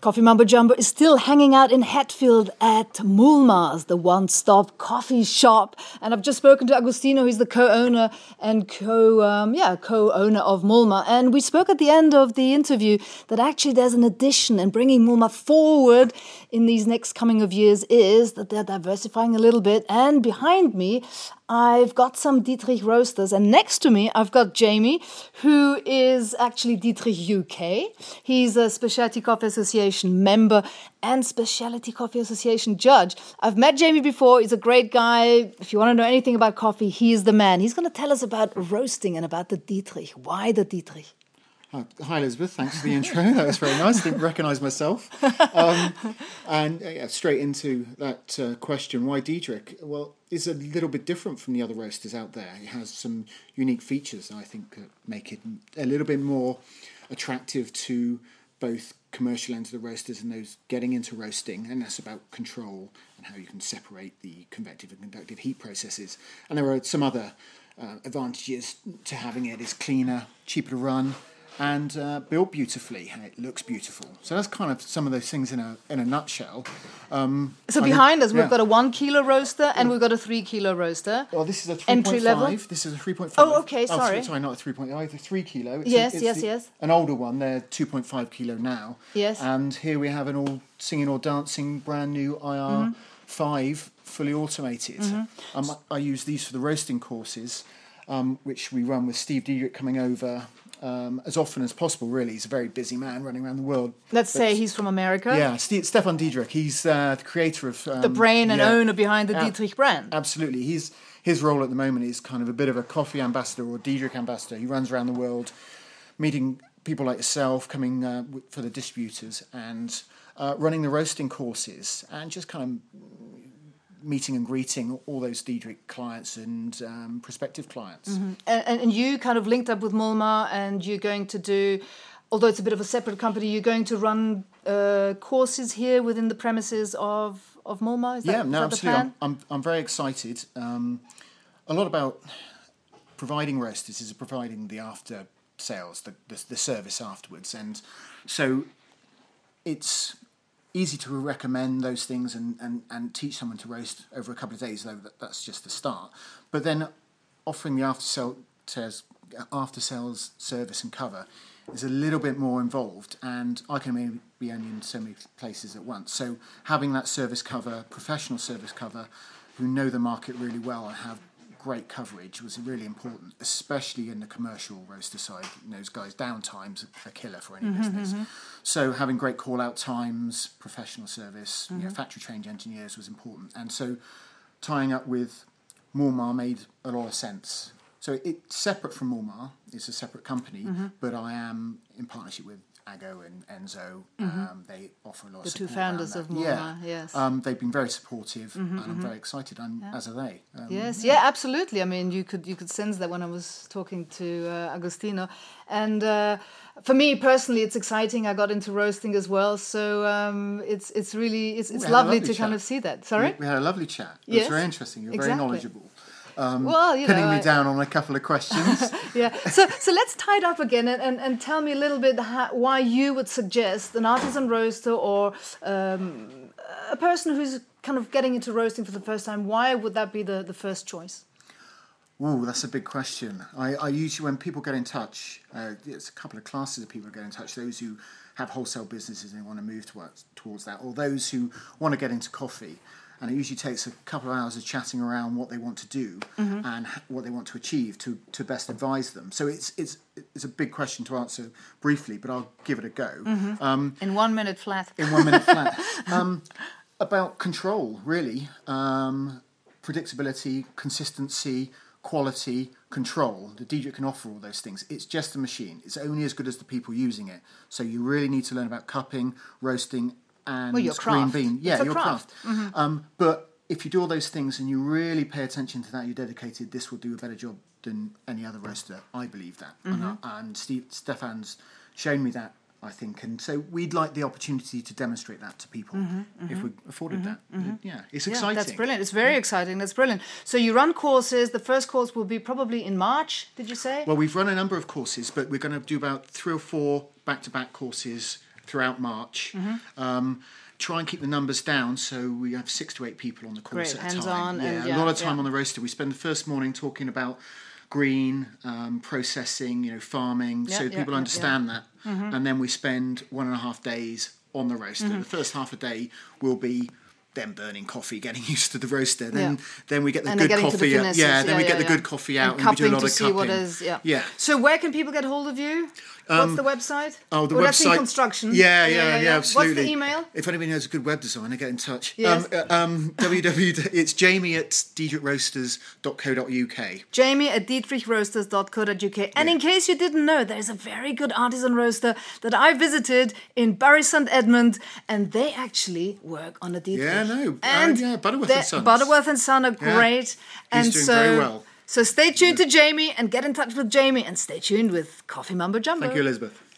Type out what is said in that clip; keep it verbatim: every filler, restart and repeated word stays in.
Coffee Mumbo Jumbo is still hanging out in Hatfield at Mulmars, the one-stop coffee shop. And I've just spoken to Agostino, who's the co-owner and co, um, yeah, co-owner of Mulmar. And we spoke at the end of the interview that actually there's an addition, and bringing Mulmar forward in these next coming of years is that they're diversifying a little bit. And behind me, I've got some Dietrich roasters, and next to me I've got Jamie, who is actually Dietrich U K. He's a Specialty Coffee Association member and Specialty Coffee Association judge. I've met Jamie before. He's a great guy. If you want to know anything about coffee, he is the man. He's going to tell us about roasting and about the Dietrich. Why the Dietrich? Hi, Elizabeth. Thanks for the intro. That was very nice. Didn't recognise myself. Um, and uh, yeah, straight into that uh, question, why Dietrich? Well, it's a little bit different from the other roasters out there. It has some unique features that I think uh, make it a little bit more attractive to both commercial ends of the roasters and those getting into roasting. And that's about control and how you can separate the convective and conductive heat processes. And there are some other uh, advantages to having it. It's cleaner, cheaper to run, and uh, built beautifully, and it looks beautiful. So that's kind of some of those things in a in a nutshell. Um, so behind I, us, yeah. we've got a one kilo roaster and we've got a three kilo roaster. Well, this is a three point five. This is a three point five. Oh, okay, sorry. Oh, sorry, not a three point five, a three kilo. It's yes, a, it's yes, the, yes. An older one, they're two point five kilo now. Yes. And here we have an all singing or dancing brand new I R five, mm-hmm. fully automated. Mm-hmm. Um, I use these for the roasting courses, um, which we run with Steve Dietrich coming over Um, as often as possible, really. He's a very busy man running around the world. Let's but, say he's from America. Yeah, St- Stefan Dietrich. He's uh, the creator of... Um, the brain and yeah, owner behind the uh, Dietrich brand. Absolutely. He's His role at the moment is kind of a bit of a coffee ambassador or Dietrich ambassador. He runs around the world meeting people like yourself, coming uh, for the distributors and uh, running the roasting courses and just kind of meeting and greeting all those Dietrich clients and um, prospective clients. Mm-hmm. And, and you kind of linked up with Mulmar, and you're going to do, although it's a bit of a separate company, you're going to run uh, courses here within the premises of, of Mulmar? Is that, yeah, is no, that absolutely. the plan? I'm, I'm, I'm very excited. Um, a lot about providing roasters is providing the after sales, the, the, the service afterwards. And so it's easy to recommend those things and, and, and teach someone to roast over a couple of days, though that, that's just the start. But then offering the after sales, after sales service and cover is a little bit more involved, and I can maybe be only in so many places at once. So having that service cover, professional service cover, who know the market really well and have great coverage was really important, especially in the commercial roaster side. You know, those guys, downtime's a killer for any mm-hmm, business. Mm-hmm. So having great call-out times, professional service, mm-hmm. you know, factory-trained engineers was important. And so tying up with Mulmar made a lot of sense. So it's separate from Mulmar. It's a separate company, mm-hmm. but I am in partnership with Ago and Enzo. Mm-hmm. Um, they offer a lot the of support. The two founders of Mulmar, yeah. yes. Um, they've been very supportive, mm-hmm, and I'm mm-hmm. very excited, and yeah. as are they. Um, yes, yeah. yeah, absolutely. I mean, you could you could sense that when I was talking to uh, Agostino. And uh, for me personally, it's exciting. I got into roasting as well, so um, it's it's really it's, it's lovely, lovely to chat. kind of see that. Sorry, we, we had a lovely chat. It yes. was very interesting. You're exactly. very knowledgeable. Um, well, you pinning know, me I, down on a couple of questions. yeah. So so let's tie it up again and, and, and tell me a little bit how, why you would suggest an artisan roaster or um, a person who's kind of getting into roasting for the first time. Why would that be the, the first choice? Ooh, that's a big question. I, I usually, when people get in touch, uh, it's a couple of classes of people who get in touch. Those who have wholesale businesses and they want to move towards, towards that, or those who want to get into coffee. And it usually takes a couple of hours of chatting around what they want to do mm-hmm. and what they want to achieve to, to best advise them. So it's it's it's a big question to answer briefly, but I'll give it a go. Mm-hmm. Um, in one minute flat. In one minute flat. Um, about control, really. Um, predictability, consistency, quality, control. The Dietrich can offer all those things. It's just a machine. It's only as good as the people using it. So you really need to learn about cupping, roasting, and well, your green craft. bean. Yeah, it's your craft. craft. Mm-hmm. Um, but if you do all those things and you really pay attention to that, you're dedicated, this will do a better job than any other roaster. I believe that. Mm-hmm. And, I, and Steve, Stefan's shown me that, I think. And so we'd like the opportunity to demonstrate that to people mm-hmm, mm-hmm, if we afforded mm-hmm, that. Mm-hmm. Yeah, it's yeah, exciting. That's brilliant. It's very yeah. exciting. That's brilliant. So you run courses. The first course will be probably in March, did you say? Well, we've run a number of courses, but we're going to do about three or four back-to-back courses throughout March. Mm-hmm. Um, try and keep the numbers down, so we have six to eight people on the course Great, at a time. hands-on Yeah, and a yeah, lot of time yeah. on the roaster. We spend the first morning talking about green, um, processing, you know, farming, Yeah, so yeah, people yeah, understand yeah. that. Mm-hmm. And then we spend one and a half days on the roaster. Mm-hmm. The first half a day will be them burning coffee, getting used to the roaster. Then Yeah. then we get the And good they're getting to the coffee. out- finishes. yeah, then Yeah, we yeah, get the yeah. good coffee out, And and, we do a cupping lot to of see cupping. what is, yeah. Yeah. So where can people get hold of you? What's the website? Oh, the oh, website. That's in construction. Yeah, yeah, yeah, absolutely. What's the email? If anybody knows a good web designer, get in touch. Yes. Um, uh, um, www. It's Jamie at diedrich roasters dot co dot uk. Jamie at diedrich roasters dot co dot uk. And Yeah. in case you didn't know, there's a very good artisan roaster that I visited in Bury Saint Edmund, and they actually work on a Diedrich. Yeah, no. And uh, yeah, Butterworth they- and Sons. Butterworth and Son are Yeah. great. And He's doing so, very well. So stay tuned to Jamie and get in touch with Jamie, and stay tuned with Coffee Mumbo Jumbo. Thank you, Elizabeth.